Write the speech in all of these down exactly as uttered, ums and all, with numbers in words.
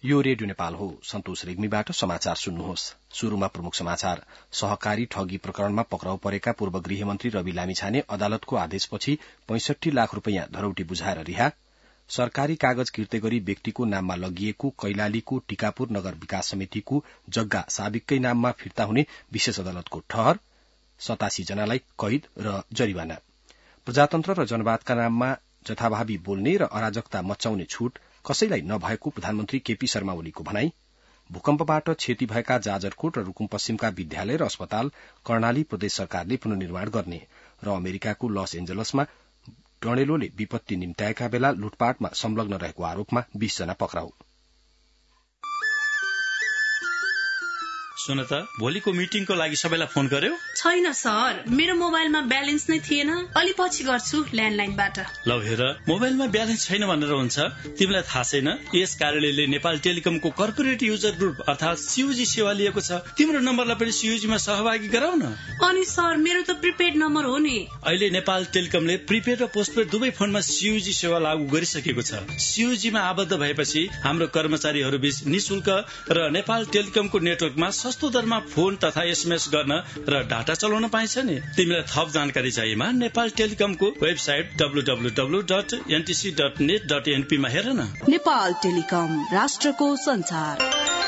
यो रेडियो नेपाल हो। सन्तोष रेग्मीबाट समाचार सुन्नुहोस्। शुरूमा प्रमुख समाचार। सहकारी ठगी प्रकरणमा पक्राउ परेका पूर्व गृहमन्त्री रवि लामिछाने अदालतको आदेशपछि पैंसठी लाख रूपियाँ धरौटी बुझाएर रिहा। सरकारी कागज किर्ते गरी व्यक्तिको नाममा लगिएको कैलालीको टीकापुर नगर विकास समितिको जग्गा साबिककै नाममा फिर्ता हुने विशेष अदालतको ठहर। सतासी जनालाई कैद र जरिवाना। प्रजातन्त्र र जनवादका नाममा जथाभावी बोल्ने र अराजकता मचाउने छूट कसैलाई नभएको प्रधानमन्त्री केपी शर्मा ओलीको भनाई। भूकम्पबाट क्षति भएका जाजरकोट र रूकुम पश्चिमका विद्यालय र अस्पताल कर्णाली प्रदेश सरकारले पुनर्निर्माण गर्ने र अमेरिकाको लस एन्जलसमा डणेलोले विपत्ति निम्त्याएका बेला लुटपाटमा संलग्न रहेको आरोपमा बीस जना पक्राउ। सुन त, भोलिको मिटिङको लागि सबैलाई फोन गर्यो? छैन सर, मेरो मोबाइलमा ब्यालेन्स नै थिएन। अलि पछि गर्छु ल्यान्डलाइनबाट। ल हेर, मोबाइलमा ब्यालेन्स छैन भनेर हुन्छ? तिमीलाई थाहा छैन यस कार्यालयले नेपाल टेलिकमको कर्पोरेट युजर ग्रुप अर्थात सीयूजी सेवा लिएको छ। तिम्रो नम्बरलाई पनि सीयूजीमा सहभागी गराउन। अनि सर, मेरो त प्रिपेड नम्बर हो नि। अहिले नेपाल टेलिकमले प्रिपेड र पोस्टपेड दुवै फोनमा सीयूजी सेवा लागू गरिसकेको छ। सीयूजीमा आबद्ध भएपछि हाम्रो कर्मचारीहरू बीच निशुल्क र नेपाल टेलिकमको नेटवर्कमा सस्तो दरमा फोन तथा एसएमएस गर्न र डाटा चलाउन पाइन्छ नि। तिमीलाई थप जानकारी चाहिएमा नेपाल टेलिकमको website W W W dot NTC dot net dot NP मा हेर न। नेपाल टेलिकम, राष्ट्रको संचार।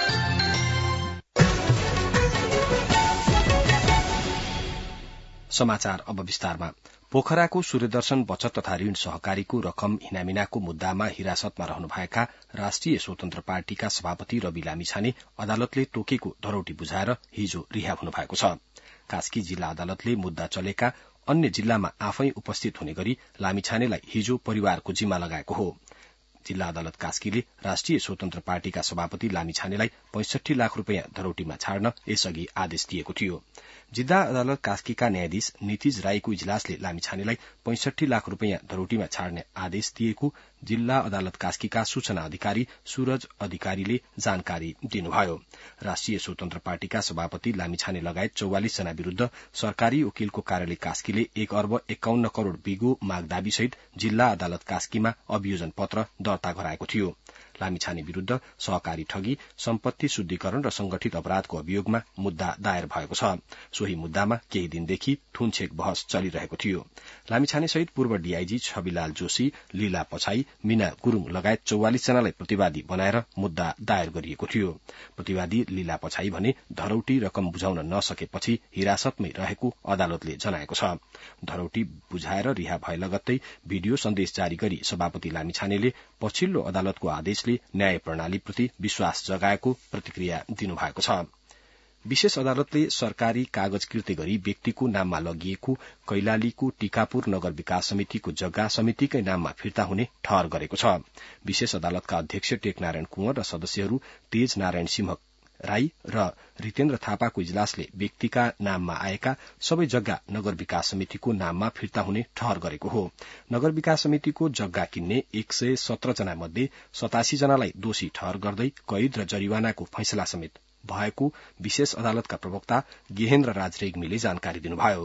समाचार अब विस्तारमा। पोखराको सूर्यदर्शन बचत तथा ऋण सहकारीको रकम हिनामिनाको मुद्दामा हिरासतमा रहनुभएका राष्ट्रिय स्वतन्त्र पार्टीका सभापति रवि लामिछाने अदालतले तोकेको धरौटी बुझाएर हिजो रिहा हुनुभएको छ। कास्की जिल्ला अदालतले मुद्दा चलेका अन्य जिल्लामा आफै उपस्थित हुने गरी लामिछानेलाई हिजो परिवारको जिम्मा लगाएको हो। जिल्ला अदालत कास्कीले राष्ट्रिय स्वतन्त्र पार्टीका सभापति लामिछानेलाई पैंसठी लाख रूपियाँ धरौटीमा छाड्न यसअघि आदेश दिएको थियो। जिल्ला अदालत कास्कीका न्यायाधीश नितिज राईको इजलासले लामिछानेलाई पैंसठी लाख रूपियाँ धरौटीमा छाड्ने आदेश दिएको जिल्ला अदालत कास्कीका सूचना अधिकारी सूरज अधिकारीले जानकारी दिनुभयो। राष्ट्रिय स्वतन्त्र पार्टीका सभापति लामिछाने लगायत चौवालिस जना विरूद्ध सरकारी वकिलको कार्यालय कास्कीले एक अर्ब एकाउन्न करोड़ बिगो माग दाबीसहित जिल्ला अदालत कास्कीमा अभियोजन पत्र दर्ता गराएको थियो। लामिछाने विरूद्ध सहकारी ठगी, सम्पत्ति शुद्धिकरण र संगठित अपराधको अभियोगमा मुद्दा दायर भएको छ। सोही मुद्दामा केही दिनदेखि थुनछेक बहस चलिरहेको थियो। लामिछाने सहित पूर्व डीआईजी छविलाल जोशी, लीला पछाई, मीना गुरूङ लगायत चौवालिस जनालाई प्रतिवादी बनाएर मुद्दा दायर गरिएको थियो। प्रतिवादी लीला पछाई भने धरौटी रकम बुझाउन नसकेपछि हिरासतमै रहेको अदालतले जनाएको छ। धरौटी बुझाएर रिहा भए लगत्तै भिडियो सन्देश जारी गरी सभापति लामिछानेले पछिल्लो अदालतको आदेशले न्याय प्रणालीप्रति विश्वास जगाएको प्रतिक्रिया दिनुभएको छ। विशेष अदालतले सरकारी कागज किर्ते गरी व्यक्तिको नाममा लगिएको कैलालीको टीकापुर नगर विकास समितिको जग्गा समितिकै नाममा फिर्ता हुने ठहर गरेको छ। विशेष अदालतका अध्यक्ष टेकनारायण कुँवर र सदस्यहरू तेज नारायण सिंह राई र रितेन्द्र थापाको इजलासले व्यक्तिका नाममा आएका सबै जग्गा नगर विकास समितिको नाममा फिर्ता हुने ठहर गरेको हो। नगर विकास समितिको जग्गा किन्ने एक सय सत्र जना मध्ये सतासी जनालाई दोषी ठहर गर्दै कैद र जरिवानाको फैसला समेत भएको विशेष अदालतका प्रवक्ता गेहेन्द्र राज रेग्मीले जानकारी दिनुभयो।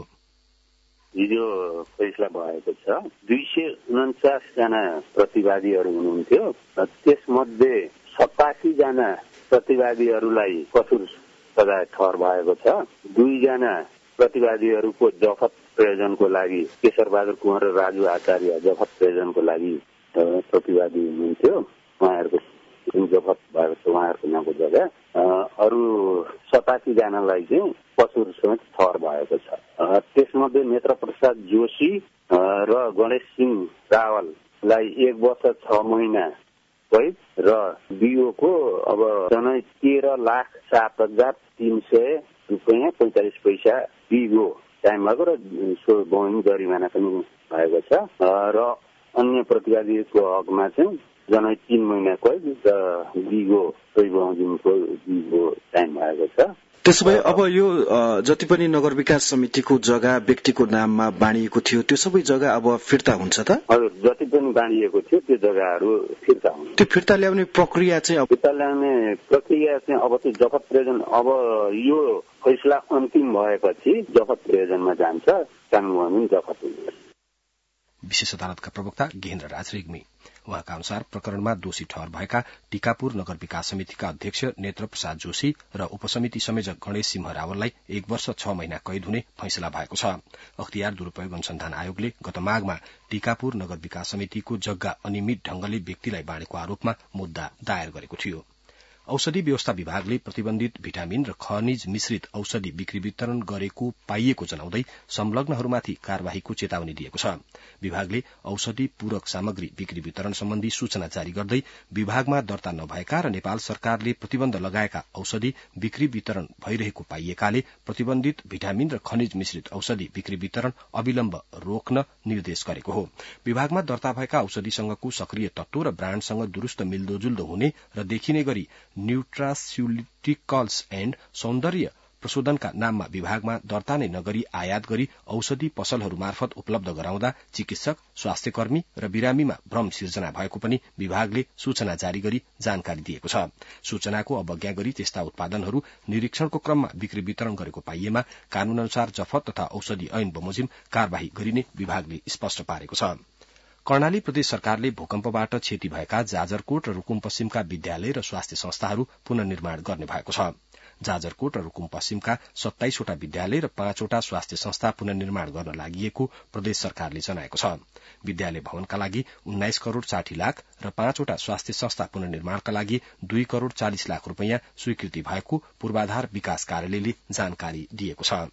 हिजो फैसला भएको छ। दुई सय उन्चास जना प्रतिवादीहरू हुनुहुन्थ्यो। त्यसमध्ये सतासी जना प्रतिवादीहरूलाई कसूर सजाय ठहर भएको छ। दुईजना प्रतिवादीहरूको जफत प्रयोजनको लागि केशर बहादुर कुँवर र राजु आचार्य जफत प्रयोजनको लागि प्रतिवादी हुनुहुन्थ्यो। उहाँहरूको जफत भएको छ, उहाँहरूको नामको जग्गा। अरू सतासी जनालाई चाहिँ कसूर समेत ठहर भएको छ। त्यसमध्ये नेत्र प्रसाद जोशी र गणेश सिंह रावललाई एक वर्ष छ महिना कैद र बिओको अब जनै तेह्र लाख सात हजार तीन सय रुपियाँ पैंतालिस पैसा बिओ टाइम भएको र सो बहनी जरिमाना पनि भएको छ र अन्य प्रतिवादीको हकमा चाहिँ जनै तीन महिना कैद र बिओ सोही बहनीको बिओ टाइम भएको छ। त्यसो भए अब यो जति पनि नगर विकास समितिको जग्गा व्यक्तिको नाममा बाँडिएको थियो त्यो सबै जग्गा अब फिर्ता हुन्छ त? हजुर, जति पनि बाँडिएको थियो त्यो जग्गाहरू फिर्ता हुन्छ। त्यो फिर्ता ल्याउने प्रक्रिया चाहिँ फिर्ता ल्याउने प्रक्रिया चाहिँ अब त्यो जफत प्रयोजन, अब यो फैसला अन्तिम भएपछि जफत प्रयोजनमा जान्छ, कानून जफत हुन्छ। विशेष अदालतका प्रवक्ता गेहेन्द्र राज रेग्मी। उहाँका अनुसार प्रकरणमा दोषी ठहर भएका टीकापुर नगर विकास समितिका अध्यक्ष नेत्र प्रसाद जोशी र उपसमिति संयोजक गणेश सिंह रावललाई एक वर्ष छ महिना कैद हुने फैसला भएको छ। अख्तियार दुरूपयोग अनुसन्धान आयोगले गत माघमा टीकापुर नगर विकास समितिको जग्गा अनियमित ढंगले व्यक्तिलाई बाँडेको आरोपमा मुद्दा दायर गरेको थियो। औषधि व्यवस्था विभागले प्रतिबन्धित भिटामिन र खनिज मिश्रित औषधि बिक्री वितरण गरेको पाइएको जनाउँदै संलग्नहरूमाथि कार्यवाहीको चेतावनी दिएको छ। विभागले औषधि पूरक सामग्री बिक्री वितरण सम्बन्धी सूचना जारी गर्दै विभागमा दर्ता नभएका र नेपाल सरकारले प्रतिबन्ध लगाएका औषधि बिक्री वितरण भइरहेको पाइएकाले प्रतिबन्धित भिटामिन र खनिज मिश्रित औषधि बिक्री वितरण अविलम्ब रोक्न निर्देश गरेको हो। विभागमा दर्ता भएका औषधिसँगको सक्रिय तत्व र ब्राण्डसँग दुरूस्त मिल्दोजुल्दो हुने र देखिने गरी न्यूट्रास्युटिकल्स एण्ड सौन्दर्य प्रशोधनका नाममा विभागमा दर्ता नै नगरी आयात गरी औषधि पसलहरू मार्फत उपलब्ध गराउँदा चिकित्सक, स्वास्थ्यकर्मी र बिरामीमा भ्रम सिर्जना भएको पनि विभागले सूचना जारी गरी जानकारी दिएको छ। सूचनाको अवज्ञा गरी त्यस्ता उत्पादनहरू निरीक्षणको क्रममा बिक्री वितरण गरेको पाइएमा कानून अनुसार जफत तथा औषधि ऐन बमोजिम कार्यवाही गरिने विभागले स्पष्ट पारेको छ। कर्णाली प्रदेश सरकारले भूकम्पबाट क्षति भएका जाजरकोट र रूकुम पश्चिमका विद्यालय र स्वास्थ्य संस्थाहरू पुनर्निर्माण गर्ने भएको छ। जाजरकोट र रूकुम पश्चिमका सत्ताइसवटा विद्यालय र पाँचवटा स्वास्थ्य संस्था पुनर्निर्माण गर्न लागि प्रदेश सरकारले जनाएको छ। विद्यालय भवनका लागि उन्नाइस करोड़ साठी लाख र पाँचवटा स्वास्थ्य संस्था पुनर्निर्माणका लागि दुई करोड़ चालिस लाख रूपियाँ स्वीकृति भएको पूर्वाधार विकास कार्यालयले जानकारी दिएको छ।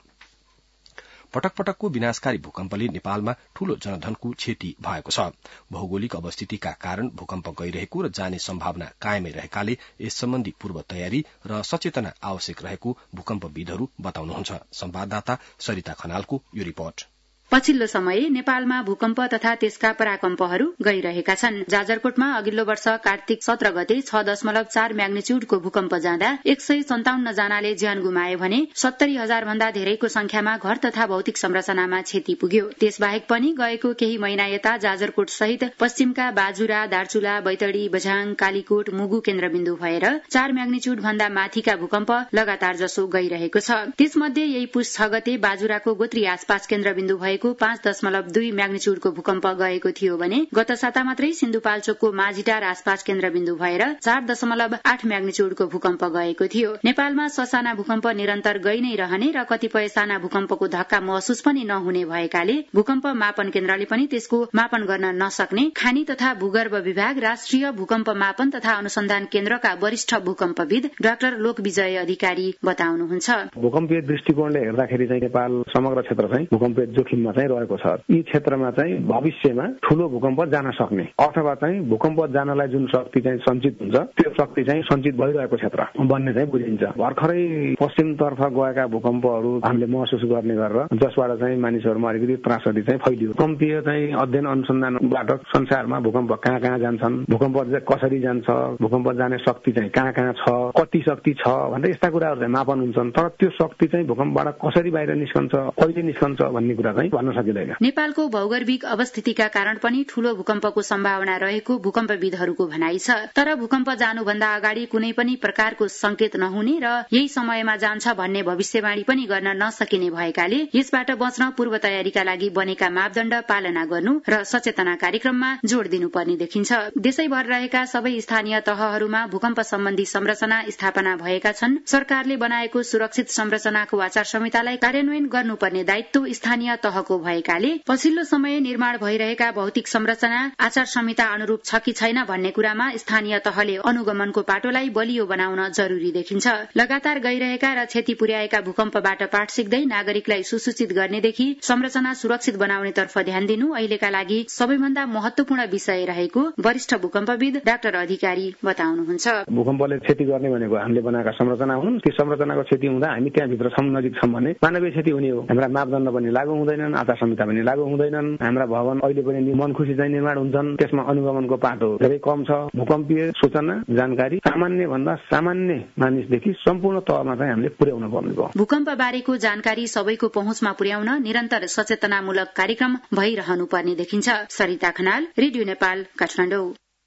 पटक पटकको विनाशकारी भूकम्पले नेपालमा ठूलो जनधनको क्षति भएको छ। भौगोलिक अवस्थितिका कारण भूकम्प गइरहेको र जाने सम्भावना कायमै रहेकाले यस सम्बन्धी पूर्व तयारी र सचेतना आवश्यक रहेको भूकम्पविदहरू बताउनुहुन्छ। संवाददाता सरिता खनालको यो रिपोर्ट। पछिल्लो समय नेपालमा भूकम्प तथा त्यसका पराकम्पहरू गइरहेका छन्। जाजरकोटमा अघिल्लो वर्ष कार्तिक सत्र गते छ दशमलव चार म्याग्निच्युडको भूकम्प जाँदा एक सय सन्ताउन्न जनाले ज्यान गुमाए भने सत्तरी हजार भन्दा धेरैको संख्यामा घर तथा भौतिक संरचनामा क्षति पुग्यो। त्यसबाहेक पनि गएको केही महिना यता जाजरकोट सहित पश्चिमका बाजुरा, दार्चुला, बैतडी, बझाङ, कालीकोट, मुगु केन्द्रबिन्दु भएर चार म्याग्निच्युड भन्दा माथिका भूकम्प लगातार जसो गइरहेको छ। त्यसमध्ये यही पुस छ गते बाजुराको गोत्री आसपास केन्द्रबिन्दु भएको पाँच दशमलव दुई म्याग्निच्युडको भूकम्प गएको थियो भने गत साता मात्रै सिन्धुपाल्चोकको माझीटार आसपास केन्द्रबिन्दु भएर चार दशमलव आठ म्याग्निच्युडको भूकम्प गएको थियो। नेपालमा ससाना भूकम्प निरन्तर गइ नै रहने र कतिपय साना भूकम्पको धक्का महसुस पनि नहुने भएकाले भूकम्प मापन केन्द्रले पनि त्यसको मापन गर्न नसक्ने खानी तथा भूगर्भ विभाग राष्ट्रिय भूकम्प मापन तथा अनुसन्धान केन्द्रका वरिष्ठ भूकम्पविद डाक्टर लोकविजय अधिकारी बताउनुहुन्छ। भूकम्पीय दृष्टिकोणले हेर्दाखेरि चाहिँ नेपाल समग्र क्षेत्र चाहिँ भूकम्पीय जोखिममा चाहिँ रहेको छ। यी क्षेत्रमा चाहिँ भविष्यमा ठूलो भूकम्प जान सक्ने अथवा चाहिँ भूकम्प जानलाई जुन शक्ति चाहिँ सञ्चित हुन्छ त्यो शक्ति चाहिँ सञ्चित भइरहेको क्षेत्र बन्ने चाहिँ बुझिन्छ। भर्खरै पश्चिमतर्फ गएका भूकम्पहरू हामीले महसुस गर्ने गरेर जसबाट चाहिँ मानिसहरूमा अलिकति त्रासदी चाहिँ फैलियो। भूकम्पीय चाहिँ अध्ययन अनुसन्धानबाट संसारमा भूकम्प कहाँ कहाँ जान्छन्, भूकम्प कसरी जान्छ, भूकम्प जाने शक्ति चाहिँ कहाँ कहाँ छ, कति शक्ति छ भन्ने यस्ता कुराहरू चाहिँ मापन हुन्छन्। तर त्यो शक्ति चाहिँ भूकम्पबाट कसरी बाहिर निस्कन्छ, कहिले निस्कन्छ भन्ने कुरा चाहिँ भन्न सकिँदैन। नेपालको भौगोलिक अवस्थितिका कारण पनि ठूलो भूकम्पको सम्भावना रहेको भूकम्पविदहरूको भनाइ छ। तर भूकम्प जानुभन्दा अगाडि कुनै पनि प्रकारको संकेत नहुने र यही समयमा जान्छ भन्ने भविष्यवाणी पनि गर्न नसकिने भएकाले यसबाट बच्न पूर्व तयारीका लागि बनेका मापदण्ड पालना गर्नु र सचेतना कार्यक्रममा जोड़ दिनुपर्ने देखिन्छ। देशैभर रहेका सबै स्थानीय तहहरूमा भूकम्प सम्बन्धी संरचना स्थापना भएका छन्। सरकारले बनाएको सुरक्षित संरचनाको आचार संहितालाई कार्यान्वयन गर्नुपर्ने दायित्व स्थानीय तहको भएकाले पछिल्लो समय निर्माण भइरहेका भौतिक संरचना आचार संहिता अनुरूप छ कि छैन भन्ने कुरामा स्थानीय तहले अनुगमनको पाटोलाई बलियो बनाउन जरूरी देखिन्छ। लगातार गइरहेका र क्षति पुर्याएका भूकम्पबाट पाठ सिक्दै नागरिकलाई सुसूचित गर्नेदेखि संरचना सुरक्षित बनाउनेतर्फ ध्यान दिनु अहिलेका लागि सबैभन्दा महत्वपूर्ण विषय रहेको वरिष्ठ भूकम्पविद डाक्टर अधिकारी बताउनुहुन्छ। भूकम्पले क्षति गर्ने भनेको हामीले बनाएका संरचना हुन्। त्यो संरचनाको क्षति हुँदा हामी त्यहाँभित्र छौँ, नजिक छौँ भने मानवीय क्षति हुने हो। हाम्रा मापदण्ड पनि लागू हुँदैनन्, आचार संहिता पनि लागू हुँदैनन्। हाम्रा भवन अहिले पनि मन खुसी चाहिँ निर्माण हुन्छन्। त्यसमा अनुगमनको पाटो धेरै कम छ। भूकम्पीय सूचना जानकारी सामान्य भन्दा सामान्य मानिसदेखि सम्पूर्ण तहमा चाहिँ हामीले पुर्याउन पर्ने भयो। भूकम्प बारेको जानकारी सबैको पहुँचमा पुर्याउन निरन्तर सचेतनामूलक कार्यक्रम भइरहनु पर्ने देखिन्छ। सरिता खनाल, रेडियो नेपाल, काठमाडौँ।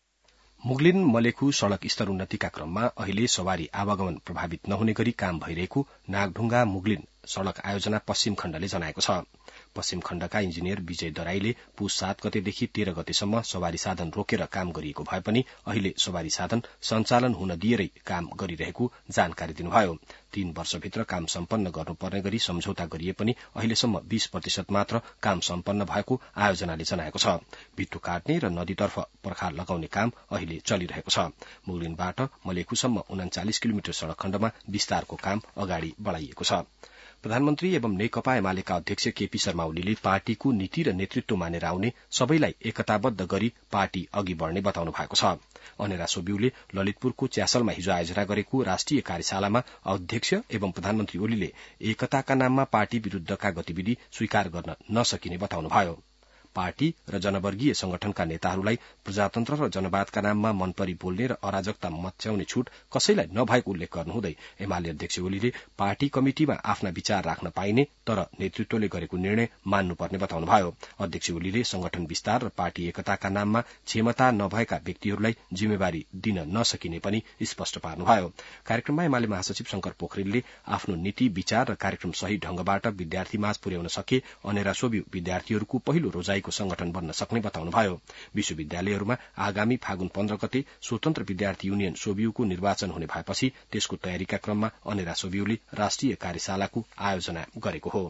मुगलिन मलेखु सड़क स्तर उन्नतिका क्रममा अहिले सवारी आवागमन प्रभावित नहुने गरी काम भइरहेको नागढुङ्गा मुगलिन सड़क आयोजना पश्चिम खण्डले जनाएको छ। पश्चिम खण्डका इन्जिनियर विजय दराईले पुस सात गतेदेखि तेह्र गतेसम्म सवारी साधन रोकेर काम गरिएको भए पनि अहिले सवारी साधन सञ्चालन हुन दिएरै काम गरिरहेको जानकारी दिनुभयो। तीन वर्षभित्र काम सम्पन्न गर्नुपर्ने गरी सम्झौता गरिए पनि अहिलेसम्म बीस प्रतिशत मात्र काम सम्पन्न भएको आयोजनाले जनाएको छ। भित्तो काट्ने र नदीतर्फ पर्खा लगाउने काम अहिले चलिरहेको छ। मुगलिनबाट मलेखुसम्म उनाचालिस किलोमिटर सड़क खण्डमा विस्तारको काम अगाडि बढ़ाइएको छ। प्रधानमन्त्री एवं नेकपा एमालेका अध्यक्ष केपी शर्मा ओलीले पार्टीको नीति र नेतृत्व मानेर आउने सबैलाई एकताबद्ध गरी पार्टी अघि बढ़ने बताउनु भएको छ। अनेरा सोब्यूले ललितपुरको च्यासलमा हिजो आयोजना गरेको राष्ट्रिय कार्यशालामा अध्यक्ष एवं प्रधानमन्त्री ओलीले एकताका नाममा पार्टी विरूद्धका गतिविधि स्वीकार गर्न नसकिने बताउनुभयो। पार्टी र जनवर्गीय संगठनका नेताहरूलाई प्रजातन्त्र र जनवादका नाममा मनपरी बोल्ने र अराजकता मच्याउने छूट कसैलाई नभएको उल्लेख गर्नुहुँदै एमाले अध्यक्ष ओलीले पार्टी कमिटिमा आफ्ना विचार राख्न पाइने तर नेतृत्वले गरेको निर्णय मान्नुपर्ने बताउनुभयो। अध्यक्ष ओलीले संगठन विस्तार र पार्टी एकताका नाममा क्षमता नभएका व्यक्तिहरूलाई जिम्मेवारी दिन नसकिने पनि स्पष्ट पार्नुभयो। कार्यक्रममा एमाले महासचिव शंकर पोखरेलले आफ्नो नीति विचार र कार्यक्रम सही ढंगबाट विद्यार्थीमाझ पुर्याउन सके अनेरा सोब्यू विद्यार्थीहरूको पहिलो रोजाई संगठन बन्न सक्ने बताउनुभयो। विश्वविद्यालयहरूमा आगामी फागुन पन्ध्र गते स्वतन्त्र विद्यार्थी युनियन सोब्यूको निर्वाचन हुने भएपछि त्यसको तयारीका क्रममा अनेरा सोब्यूले राष्ट्रिय कार्यशालाको आयोजना गरेको हो।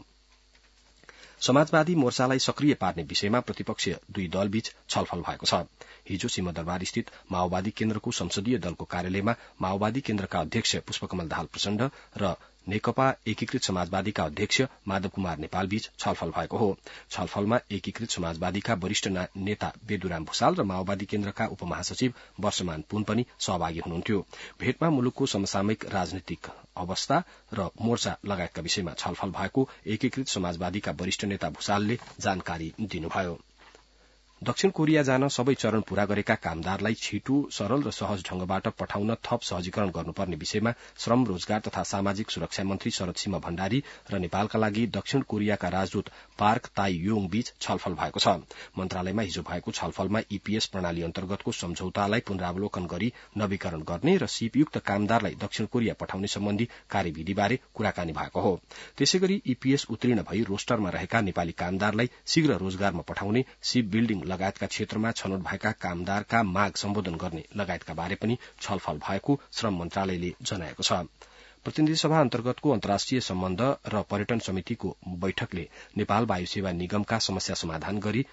समाजवादी मोर्चालाई सक्रिय पार्ने विषयमा प्रतिपक्षीय दुई दलबीच छलफल भएको छ। हिजो सिंहदरबार स्थित माओवादी केन्द्रको संसदीय दलको कार्यालयमा माओवादी केन्द्रका अध्यक्ष पुष्पकमल दाहाल प्रचण्ड र नेकपा एकीकृत समाजवादीका अध्यक्ष माधव कुमार नेपाल बीच छलफल भएको हो। छलफलमा एकीकृत समाजवादीका वरिष्ठ नेता बेदुराम भूषाल र माओवादी केन्द्रका उपमहासचिव वर्षमान पुन पनि सहभागी हुनुहुन्थ्यो। भेटमा मुलुकको समसामयिक राजनीतिक अवस्था र मोर्चा लगायतका विषयमा छलफल भएको एकीकृत समाजवादीका वरिष्ठ नेता भूषालले जानकारी दिनुभयो। दक्षिण कोरिया जान सबै चरण पूरा गरेका कामदारलाई छिटो सरल र सहज ढंगबाट पठाउन थप सहजीकरण गर्नुपर्ने विषयमा श्रम रोजगार तथा सामाजिक सुरक्षा मन्त्री शरद सिंह भण्डारी र नेपालका लागि दक्षिण कोरियाका राजदूत पार्क ताई योङ बीच छलफल भएको छ। मन्त्रालयमा हिजो भएको छलफलमा ईपीएस प्रणाली अन्तर्गतको सम्झौतालाई पुनरावलोकन गरी नवीकरण गर्ने र सीपयुक्त कामदारलाई दक्षिण कोरिया पठाउने सम्बन्धी कार्यविधिबारे कुराकानी भएको हो। त्यसैगरी ईपीएस उत्तीर्ण भई रोस्टरमा रहेका नेपाली कामदारलाई शीघ्र रोजगारमा पठाउने, सीप बिल्डिङ लगायतका क्षेत्रमा छनौट भएका कामदारका माग सम्बोधन गर्ने लगायतका बारे पनि छलफल भएको श्रम मन्त्रालयले जनाएको छ। प्रतिनिधि सभा अन्तर्गतको अन्तर्राष्ट्रिय सम्बन्ध र पर्यटन समितिको बैठकले नेपाल वायु सेवा निगमका समस्या समाधान गरी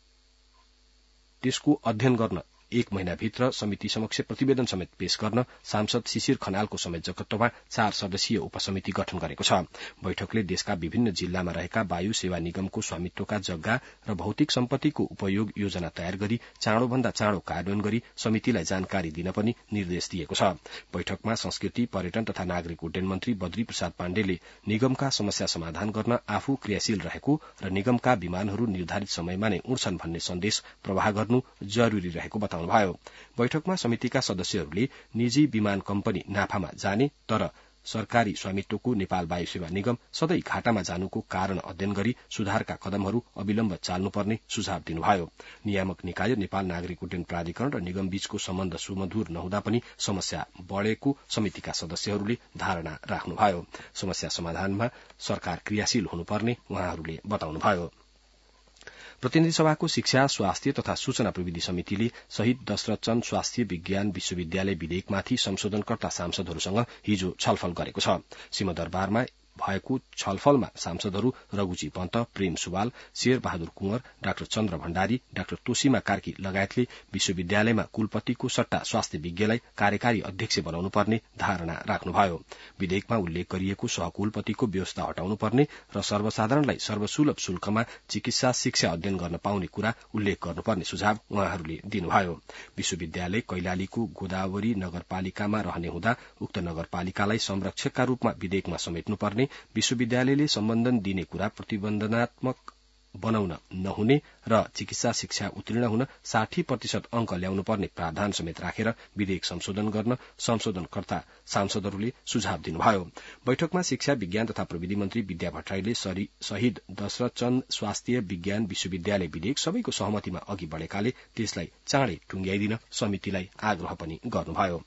त्यसको अध्ययन गर्न एक महिनाभित्र समिति समक्ष प्रतिवेदन समेत पेश गर्न सांसद शिशिर खनालको संयोजकत्वमा चार सदस्यीय उपसमिति गठन गरेको छ। बैठकले देशका विभिन्न जिल्लामा रहेका वायु सेवा निगमको स्वामित्वका जग्गा र भौतिक सम्पत्तिको उपयोग योजना तयार गरी चाँडोभन्दा चाँडो कार्यान्वयन गरी समितिलाई जानकारी दिन पनि निर्देश दिएको छ। बैठकमा संस्कृति, पर्यटन तथा नागरिक उड्डयन मन्त्री बद्री प्रसाद पाण्डेले निगमका समस्या समाधान गर्न आफू क्रियाशील रहेको र निगमका विमानहरू निर्धारित समयमा नै उड्छन् भन्ने सन्देश प्रवाह गर्नु जरूरी रहेको बताउनु भयो। बैठकमा समितिका सदस्यहरूले निजी विमान कम्पनी नाफामा जाने तर सरकारी स्वामित्वको नेपाल वायु सेवा निगम सधैँ घाटामा जानुको कारण अध्ययन गरी सुधारका कदमहरू अविलम्ब चाल्नुपर्ने सुझाव दिनुभयो। नियामक निकाय, नेपाल नागरिक उड्डयन प्राधिकरण र निगम बीचको सम्बन्ध सुमधुर नहुँदा पनि समस्या बढ़ेको समितिका सदस्यहरूले धारणा राख्नुभयो। समस्या समाधानमा सरकार क्रियाशील हुनुपर्ने उहाँहरूले बताउनुभयो। प्रतिनिधि सभाको शिक्षा, स्वास्थ्य तथा सूचना प्रविधि समितिले शहीद दशरथचन्द स्वास्थ्य विज्ञान विश्वविद्यालय विधेयकमाथि संशोधनकर्ता सांसदहरूसँग हिजो छलफल गरेको छ। सिंहदरबारमा भएको छलफलमा सांसदहरू रघुजी पन्त, प्रेम सुवाल, शेर बहादुर कुंवर, डाक्टर चन्द्र भण्डारी, डाक्टर तोसीमा कार्की लगायतले विश्वविद्यालयमा कुलपतिको सट्टा स्वास्थ्य विज्ञलाई कार्यकारी अध्यक्ष बनाउनु पर्ने धारणा राख्नुभयो। विधेयकमा उल्लेख गरिएको सहकुलपतिको व्यवस्था हटाउनुपर्ने र सर्वसाधारणलाई सर्वसुलभ शुल्कमा चिकित्सा शिक्षा अध्ययन गर्न पाउने कुरा उल्लेख गर्नुपर्ने सुझाव उहाँहरूले दिनुभयो। विश्वविद्यालय कैलालीको गोदावरी नगरपालिकामा रहने हुँदा उक्त नगरपालिकालाई संरक्षकका रूपमा विधेयकमा समेट्नुपर्ने, विश्वविद्यालयले सम्बन्धन दिने कुरा प्रतिबन्धनात्मक बनाउन नहुने र चिकित्सा शिक्षा उत्तीर्ण हुन साठी प्रतिशत अंक ल्याउनु पर्ने प्रावधान समेत राखेर विधेयक संशोधन गर्न संशोधनकर्ता सांसदहरूले सुझाव दिनुभयो। बैठकमा शिक्षा, विज्ञान तथा प्रविधि मन्त्री विद्या भट्टराईले शहीद दशरथचन्द स्वास्थ्य विज्ञान विश्वविद्यालय विधेयक सबैको सहमतिमा अघि बढ़ेकाले त्यसलाई चाँडै टुंग्याइदिन समितिलाई आग्रह पनि गर्नुभयो।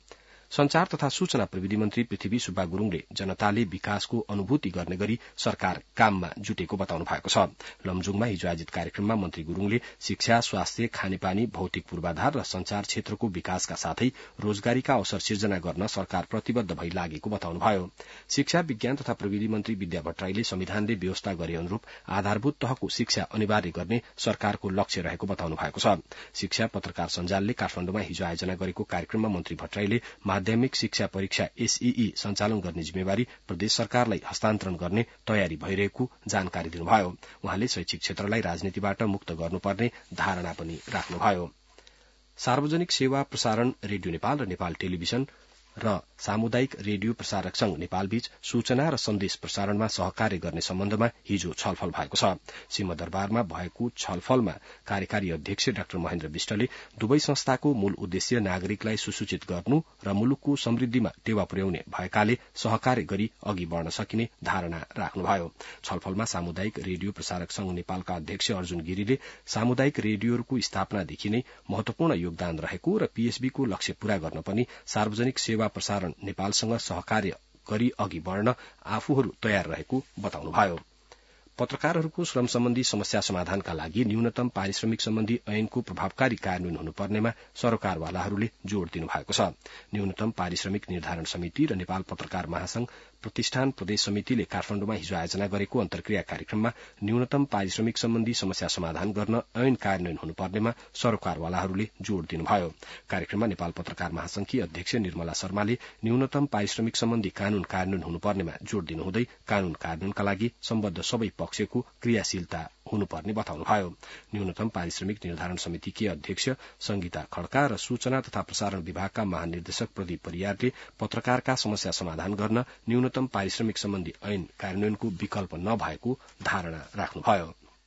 संचार तथा सूचना प्रविधि मन्त्री पृथ्वी सुब्बा गुरूङले जनताले विकासको अनुभूति गर्ने गरी सरकार काममा जुटेको बताउनु भएको छ। लमजुङमा हिजो आयोजित कार्यक्रममा मन्त्री गुरूङले शिक्षा, स्वास्थ्य, खानेपानी, भौतिक पूर्वाधार र संचार क्षेत्रको विकासका साथै रोजगारीका अवसर सिर्जना गर्न सरकार प्रतिबद्ध भई लागेको बताउनुभयो। शिक्षा, विज्ञान तथा प्रविधि मन्त्री विद्या भट्टराईले संविधानले व्यवस्था गरे अनुरूप आधारभूत तहको शिक्षा अनिवार्य गर्ने सरकारको लक्ष्य रहेको बताउनु भएको छ। शिक्षा पत्रकार सञ्जालले काठमाडौँमा हिजो आयोजना गरेको कार्यक्रममा मन्त्री भट्टराईले माध्यमिक शिक्षा परीक्षा एसईई सञ्चालन गर्ने जिम्मेवारी प्रदेश सरकारलाई हस्तान्तरण गर्ने तयारी भइरहेको जानकारी दिनुभयो। उहाँले शैक्षिक क्षेत्रलाई राजनीतिबाट मुक्त गर्नुपर्ने धारणा पनि राख्नुभयो। सार्वजनिक सेवा प्रसारण रेडियो नेपाल र नेपाल टेलिभिजन र सामुदायिक रेडियो प्रसारक संघ नेपालबीच सूचना र सन्देश प्रसारणमा सहकार्य गर्ने सम्बन्धमा हिजो छलफल भएको छ। सिंहदरबारमा भएको छलफलमा कार्यकारी अध्यक्ष डाक्टर महेन्द्र विष्टले दुवै संस्थाको मूल उद्देश्य नागरिकलाई सुसूचित गर्नु र मुलुकको समृद्धिमा टेवा पुर्याउने भएकाले सहकार्य गरी अघि बढ़न सकिने धारणा राख्नुभयो। छलफलमा सामुदायिक रेडियो प्रसारक संघ नेपालका अध्यक्ष अर्जुन गिरीले सामुदायिक रेडियोहरूको स्थापनादेखि नै महत्वपूर्ण योगदान रहेको र पीएसबीको लक्ष्य पूरा गर्न पनि सार्वजनिक सेवा प्रसारण नेपालसँग सहकार्य गरी अघि बढ़न आफूहरू तयार रहेको बताउनुभयो। पत्रकारहरूको श्रम सम्बन्धी समस्या समाधानका लागि न्यूनतम पारिश्रमिक सम्बन्धी ऐनको प्रभावकारी कार्यान्वयन हुनुपर्नेमा सरोकारवालाहरूले जोड़ दिनुभएको छ। न्यूनतम पारिश्रमिक निर्धारण समिति र नेपाल पत्रकार महासंघ प्रतिष्ठान प्रदेश समितिले काठमाडौँमा हिजो आयोजना गरेको अन्तर्क्रिया कार्यक्रममा न्यूनतम पारिश्रमिक सम्बन्धी समस्या समाधान गर्न ऐन कार्यान्वयन हुनुपर्नेमा सरोकारवालाहरूले जोड़ दिनुभयो। कार्यक्रममा नेपाल पत्रकार महासंघकी अध्यक्ष निर्मला शर्माले न्यूनतम पारिश्रमिक सम्बन्धी कानून कार्यान्वयन हुनुपर्नेमा जोड़ दिनुहुँदै कानून कार्यान्वयनका लागि सम्बद्ध सबै पक्षको क्रियाशीलता हुनुपर्ने बताउनुभयो। न्यूनतम पारिश्रमिक निर्धारण समितिकी अध्यक्ष संगीता खड्का र सूचना तथा प्रसारण विभागका महानिर्देशक प्रदीप परियारले पत्रकारका समस्या समाधान गर्न न्यूनतम पारिश्रमिक सम्बन्धी ऐन कार्यान्वयनको विकल्प नभएको धारणा राख्नुभयो।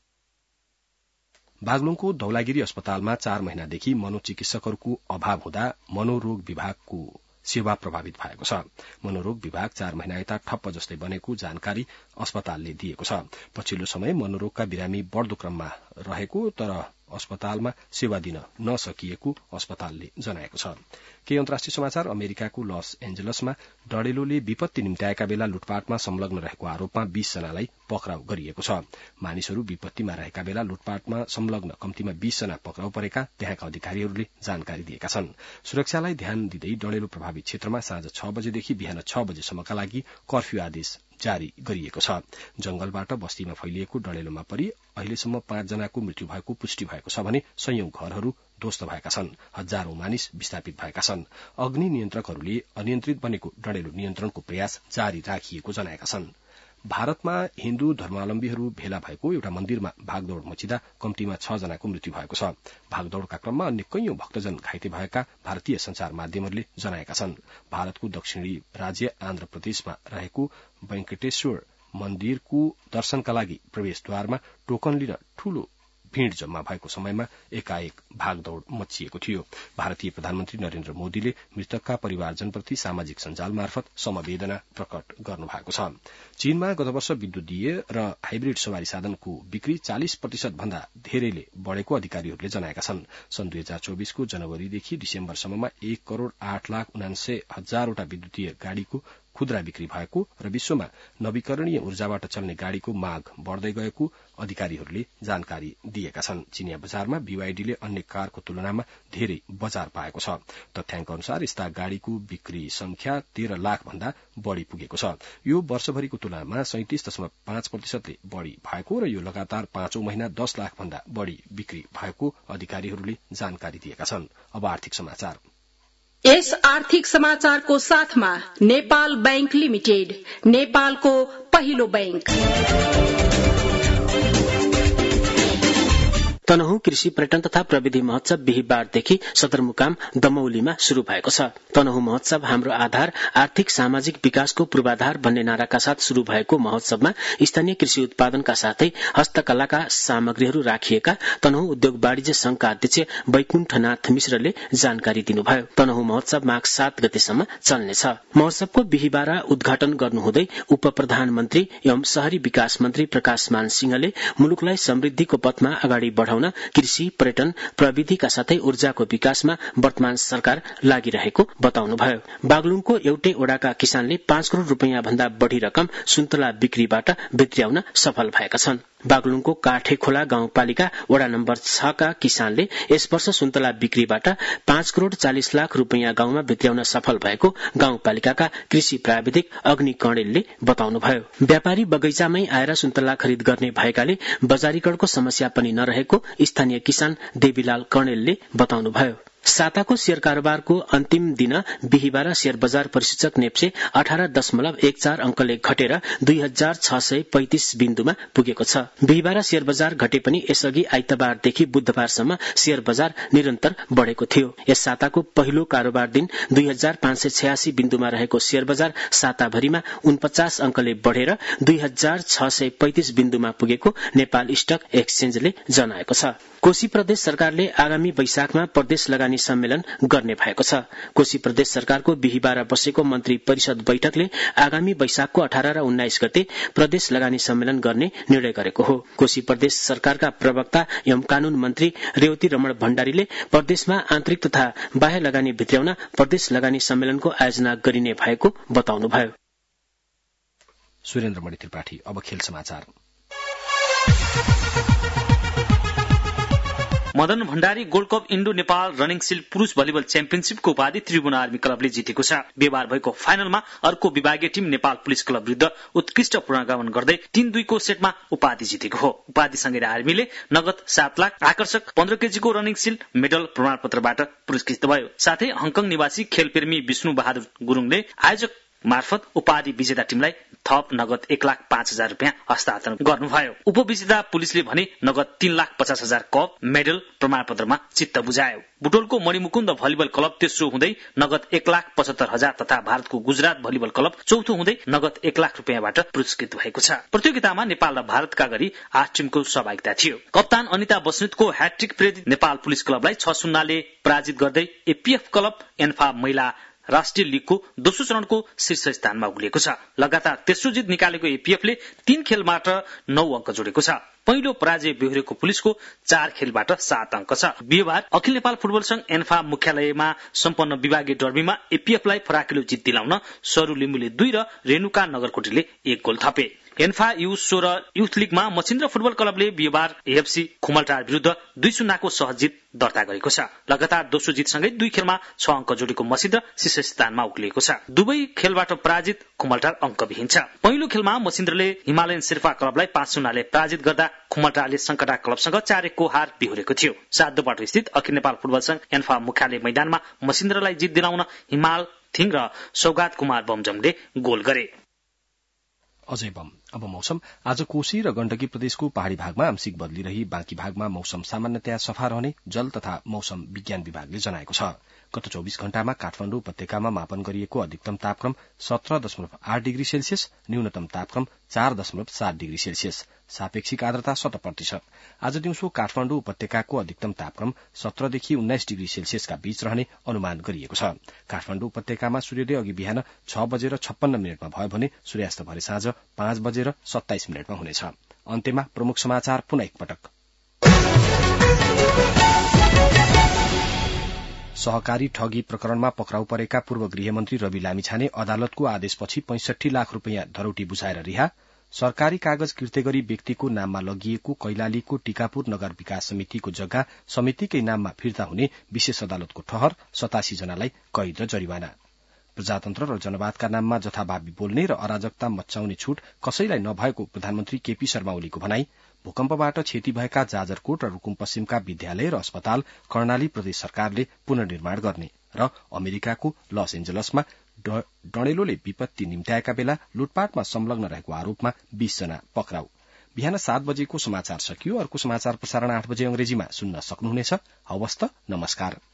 बागलुङको धौलागिरी अस्पतालमा चार महिनादेखि मनोचिकित्सकहरूको अभाव हुँदा मनोरोग विभागको सेवा प्रभावित भएको छ। मनोरोग विभाग चार महिना यता ठप्प जस्तै बनेको जानकारी अस्पतालले दिएको छ। पछिल्लो समय मनोरोगका बिरामी बढ़दो क्रममा रहेको तर अस्पतालमा सेवा दिन नसकिएको अस्पतालले जनाएको छ। केही अन्तर्राष्ट्रिय समाचार। अमेरिकाको लस एन्जलसमा डडेलोले विपत्ति निम्त्याएका बेला लुटपाटमा संलग्न रहेको आरोपमा बीस जनालाई पक्राउ गरिएको छ। मानिसहरू विपत्तिमा रहेका बेला लुटपाटमा संलग्न कम्तीमा बीस जना पक्राउ परेका त्यहाँका अधिकारीहरूले जानकारी दिएका छन्। सुरक्षालाई ध्यान दिँदै डडेलो प्रभावित क्षेत्रमा साँझ छ बजेदेखि बिहान छ बजेसम्मका लागि कर्फ्यू आदेश जारी गरिएको छ। जंगलबाट बस्तीमा फैलिएको डडेलोमा परि अहिलेसम्म पाँच जनाको मृत्यु भएको पुष्टि भएको छ भने संयौं घरहरू ध्वस्त भएका छन्। हजारौं मानिस विस्थापित भएका छन्। अग्नि नियन्त्रकहरूले अनियन्त्रित बनेको डडेलो नियन्त्रणको प्रयास जारी राखिएको जनाएका छन्। भारतमा हिन्दू धर्मावलम्बीहरू भेला भएको एउटा मन्दिरमा भागदौड़ मचिँदा कम्तीमा छ जनाको मृत्यु भएको छ। भागदौड़का क्रममा अन्य कैयौं भक्तजन घाइते भएका भारतीय संचार माध्यमहरूले जनाएका छन्। भारतको दक्षिणी राज्य आन्ध्र प्रदेशमा रहेको वेंकटेश्वर मन्दिरको दर्शनका लागि प्रवेशद्वारमा टोकन लिन ठूलो भीड़ जम्मा भएको समयमा एकाएक भागदौड़ मचिएको थियो। भारतीय प्रधानमन्त्री नरेन्द्र मोदीले मृतकका परिवारजनप्रति सामाजिक सञ्जाल मार्फत समवेदना प्रकट गर्नुभएको छ। चीनमा गत वर्ष विद्युतीय र हाइब्रिड सवारी साधनको बिक्री चालिस प्रतिशत भन्दा धेरैले बढ़ेको अधिकारीहरूले जनाएका छन्। सन् दुई हजार चौबिसको जनवरीदेखि डिसेम्बरसम्ममा एक करोड़ आठ लाख उनान्सय हजारवटा विद्युतीय गाड़ीको खुद्रा बिक्री भएको र विश्वमा नवीकरणीय ऊर्जाबाट चल्ने गाड़ीको माग बढ़दै गएको अधिकारीहरूले जानकारी दिएका छन्। चिनिया बजारमा बीवाईडीले अन्य कारको तुलनामा धेरै बजार पाएको छ। तथ्याङ्क अनुसार यस्ता गाड़ीको बिक्री संख्या तेह्र लाख भन्दा बढ़ी पुगेको छ। यो वर्षभरिको तुलनामा सैंतिस दशमलव पाँच प्रतिशतले बढ़ी भएको र यो लगातार पाँचौं महिना दस लाख भन्दा बढ़ी बिक्री भएको अधिकारीहरूले जानकारी दिएका छन्। अब आर्थिक समाचार। यस आर्थिक समाचारको साथमा नेपाल बैंक लिमिटेड, नेपालको पहिलो बैंक। तनहुँ कृषि पर्यटन तथा प्रविधि महोत्सव बिहीबारदेखि सदरमुकाम दमौलीमा शुरू भएको छ। तनहुँ महोत्सव हाम्रो आधार आर्थिक सामाजिक विकासको पूर्वाधार भन्ने नाराका साथ शुरू भएको महोत्सवमा स्थानीय कृषि उत्पादनका साथै हस्तकलाका सामग्रीहरू राखिएका तनहुँ उद्योग वाणिज्य संघका अध्यक्ष वैकुण्ठनाथ मिश्रले जानकारी दिनुभयो। तनहुँ महोत्सव माघ सात गतेसम्म चल्नेछ। महोत्सवको बिहीबार उद्घाटन गर्नुहुँदै उप प्रधानमन्त्री एवं शहरी विकास मन्त्री प्रकाशमान सिंहले मुलुकलाई समृद्धिको पथमा अगाडि बढ़ाउन बढ़ाउन कृषि, पर्यटन, प्रविधिका साथै ऊर्जाको विकासमा वर्तमान सरकार लागिरहेको बताउनुभयो। बागलुङको एउटै ओडाका किसानले पाँच करोड़ रूपियाँ भन्दा बढ़ी रकम सुन्तला बिक्रीबाट भित्र्याउन सफल भएका छन्। बागलुङको काठेखोला गाउँपालिका वडा नम्बर छ का किसानले यस वर्ष सुन्तला बिक्रीबाट पाँच करोड़ चालिस लाख रूपियाँ गाउँमा भित्र्याउन सफल भएको गाउँपालिकाका कृषि प्राविधिक अग्नि कणेलले बताउनुभयो। व्यापारी बगैँचामै आएर सुन्तला खरिद गर्ने भएकाले बजारीकरणको समस्या पनि नरहेको स्थानीय किसान देवीलाल कणेलले बताउनुभयो। साताको शेयर कारोबारको अन्तिम दिन बिहीबार शेयर बजार परिसूचक नेप्से अठार दशमलव एक चार अंकले घटेर दुई हजार छ सय पैंतिस बिन्दुमा पुगेको छ। बिहीबार शेयर बजार घटे पनि यसअघि आइतबारदेखि बुधबारसम्म शेयर बजार निरन्तर बढ़ेको थियो। यस साताको पहिलो कारोबार दिन दुई हजार पाँच सय छयासी बिन्दुमा रहेको शेयर बजार साताभरिमा उनपचास अंकले बढ़ेर दुई हजार छ सय पैंतिस बिन्दुमा पुगेको नेपाल स्टक एक्सचेन्जले जनाएको छ। कोशी प्रदेश सरकारले आगामी वैशाखमा प्रदेश लगानी सम्मेलन गर्ने भएको छ। कोशी प्रदेश सरकारको बिहीबार बसेको मन्त्री परिषद बैठकले आगामी वैशाखको अठार र उन्नाइस गते प्रदेश लगानी सम्मेलन गर्ने निर्णय गरेको हो। कोशी प्रदेश सरकारका प्रवक्ता एवं कानून मन्त्री रेवती रमण भण्डारीले प्रदेशमा आन्तरिक तथा बाह्य लगानी भित्र्याउन प्रदेश लगानी सम्मेलनको आयोजना गरिने भएको बताउनुभयो। सुरेन्द्र मणि त्रिपाठी। अब खेल समाचार। Madan Bhandari gold cup Indo Nepal running shield पुरूष भलिबल च्याम्पियनशीपको उपाधि त्रिभुवन आर्मी क्लबले जितेको छ। बिहीबार भएको फाइनलमा अर्को विभागीय टिम नेपाल पुलिस क्लब विरुद्ध उत्कृष्ट पुनर्गमन गर्दै तीन दुईको सेटमा उपाधि जितेको हो। उपाधिसँगै आर्मीले नगद सात लाख, आकर्षक पन्ध्र केजीको रनिङ सिल्ड मेडल प्रमाणपत्रबाट पुरस्कृत भयो। साथै हङकङ निवासी खेलप्रेमी विष्णु बहादुर गुरुङले आयोजक मार्फत उपाधि विजेता टिमलाई थप नगद एक लाख पाँच हजार रूपियाँ हस्तान्तरण गर्नुभयो। उपविजेता पुलिसले भने नगद तीन लाख पचास हजार कप मेडल प्रमाणपत्रमा चित्त बुझायो। बुटोलको मणिमुकुन्द भलिबल क्लब तेस्रो हुँदै नगद एक लाख पचहत्तर हजार तथा भारतको गुजरात भलिबल क्लब चौथो हुँदै नगद एक लाख रूपियाँबाट पुरस्कृत भएको छ। प्रतियोगितामा नेपाल र भारतका गरी आठ टिमको सहभागिता थियो। कप्तान अनिता बस्नेतको ह्याट्रिक प्रेरित नेपाल पुलिस क्लबलाई छ शून्यले पराजित गर्दै एपीएफ क्लब एन्फा महिला राष्ट्रिय लीगको दोस्रो चरणको शीर्ष स्थानमा उक्लिएको छ। लगातार तेस्रो जित निकालेको एपीएफले तीन खेलबाट नौ अंक जोडेको छ। पहिलो पराजय बेहोरेको पुलिसको चार खेलबाट सात अंक छ। बिहीबार अखिल नेपाल फुटबल संघ एन्फा मुख्यालयमा सम्पन्न विभागीय डर्बीमा एपीएफलाई फराकिलो जित दिलाउन सरू लिम्बुले दुई र रेणुका नगरकोटीले एक गोल थपे। एन्फा यु सोह्र युथ लीगमा मछिन्द्र फुटबल क्लबले बिहीबार एएफसी खुमलटार विरुद्ध दुई शून्यको सहज जित दर्ता गरेको छ। लगातार दोस्रो जितसँगै दुई खेलमा छ अंक जोडेको मछिन्द्र शीर्ष स्थानमा उक्लिएको छ। दुवै खेलबाट पराजित खुमलटार अंकविहीन छ। पहिलो खेलमा मछिन्द्रले हिमालयन शेर्पा क्लबलाई पाँच शून्यले पराजित गर्दा खुमलटारले संकटा क्लबसँग चार एकको हार बिहोरेको थियो। सातदोबाटो स्थित अखिल नेपाल फुटबल संघ एन्फा मुख्यालय मैदानमा मछिन्द्रलाई जित दिलाउन हिमाल थिङ र सौगात कुमार बमजमले गोल गरे। अजय बम। अब मौसम। आज कोशी र गण्डकी प्रदेशको पहाड़ी भागमा आंशिक बदली रही बाँकी भागमा मौसम सामान्यतया सफा रहने जल तथा मौसम विज्ञान विभागले जनाएको छ। गत चौबीस घण्टामा काठमाडौँ उपत्यकामा मापन गरिएको अधिकतम तापक्रम सत्र दशमलव आठ डिग्री सेल्सियस, न्यूनतम तापक्रम चार दशमलव सात डिग्री सेल्सियस, सापेक्षिक आर्द्रता शत प्रतिशत। आज दिउँसो काठमाडौँ उपत्यकाको अधिकतम तापक्रम सत्रदेखि उन्नाइस डिग्री सेल्सियसका बीच रहने अनुमान गरिएको छ। काठमाडौँ उपत्यकामा सूर्योदय अघि बिहान छ बजेर छप्पन्न मिनटमा भयो भने सूर्यास्त भरे साँझ पाँच बजेर सत्ताइस मिनटमा हुनेछ। अन्त्यमा प्रमुख समाचार पुनः एकपटक। सहकारी ठगी प्रकरणमा पक्राउ परेका पूर्व गृहमन्त्री रवि लामिछाने अदालतको आदेशपछि पैंसठी लाख रूपियाँ धरौटी बुझाएर रिहा। सरकारी कागज किर्ते गरी व्यक्तिको नाममा लगिएको कैलालीको टीकापुर नगर विकास समितिको जग्गा समितिकै नाममा फिर्ता हुने विशेष अदालतको ठहर, सतासी जनालाई कैद र जरिवाना। प्रजातन्त्र र जनवादका नाममा जथाभावी बोल्ने र अराजकता मच्चाउने छूट कसैलाई नभएको प्रधानमन्त्री केपी शर्मा ओलीको भनाई। भूकम्पबाट क्षति भएका जाजरकोट र रूकुम पश्चिमका विद्यालय र अस्पताल कर्णाली प्रदेश सरकारले पुनर्निर्माण गर्ने र अमेरिकाको लस एन्जलसमा डणेलोले विपत्ति निम्त्याएका बेला लुटपाटमा संलग्न रहेको आरोपमा बीस जना पक्राउ। बिहान सात बजेको समाचार सकियो। अर्को समाचार प्रसारण आठ बजे अंग्रेजीमा सुन्न सक्नुहुनेछ। हवस् त, नमस्कार।